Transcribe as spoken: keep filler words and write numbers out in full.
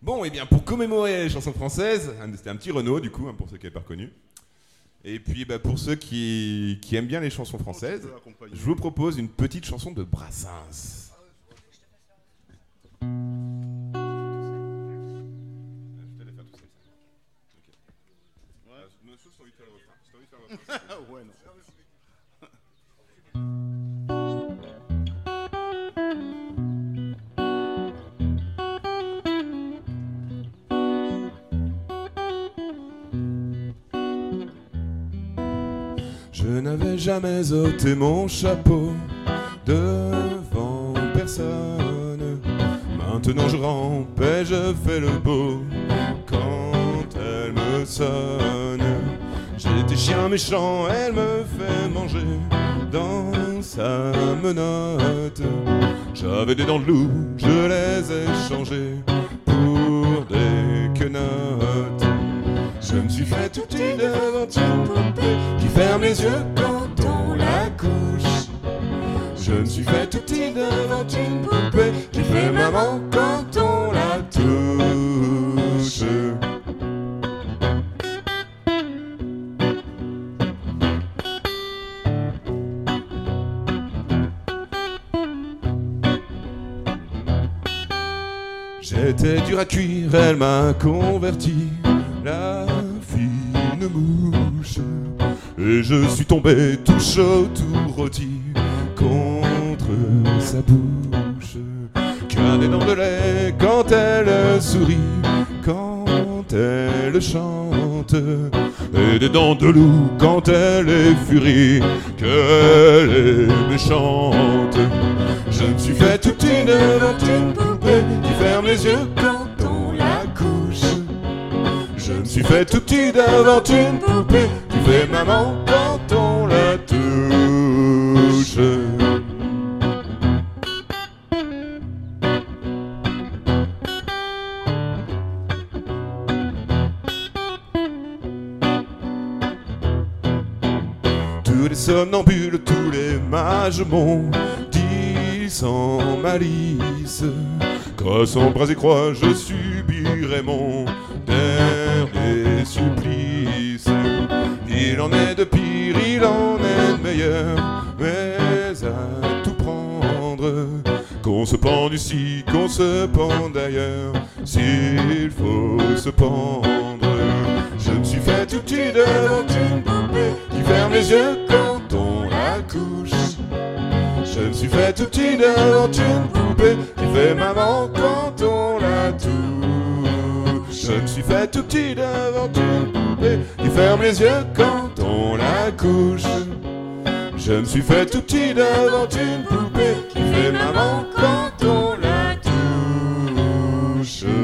Bon, et bien pour commémorer les chansons françaises, c'était un petit Renaud du coup, hein, pour ceux qui n'avaient pas reconnu. Et puis bah, pour ceux qui, qui aiment bien les chansons françaises, je vous propose une petite chanson de Brassens. Ouais, non. Je n'avais jamais ôté mon chapeau devant personne. Maintenant je rampe et je fais le beau quand elle me sonne. J'étais chien méchant, elle me fait manger dans sa menotte. J'avais des dents de loup, je les ai changées pour des quenottes. Je me suis fait tout petit devant une poupée qui ferme les yeux quand on la couche. Je me suis fait tout petit devant une poupée qui fait maman quand on la touche. J'étais dur à cuire, elle m'a converti, la fine mouche. Et je suis tombé tout chaud, tout rôti contre sa bouche. Qui a des dents de lait quand elle sourit, quand elle chante. Et des dents de loup quand elle est furie, qu'elle est méchante. Je me suis fait tout petit devant une poupée qui ferme les yeux quand on la couche. Je me suis fait tout petit devant une poupée qui fait maman quand on la touche. Tous les somnambules, tous les mages m'ont dit sans malice qu'à son bras et croix je subirai mon dernier supplice. Il en est de pire, il en est de meilleur, mais à tout prendre, qu'on se pende ici, qu'on se pende ailleurs, s'il faut se pendre. Je me suis fait tout petit devant une poupée qui ferme les yeux quand on la couche. Je me suis fait tout petit devant une poupée qui fait maman quand on la touche. Je me suis fait tout petit devant une poupée qui ferme les yeux quand on la couche. Je me suis fait tout petit devant une poupée qui fait maman quand on la touche.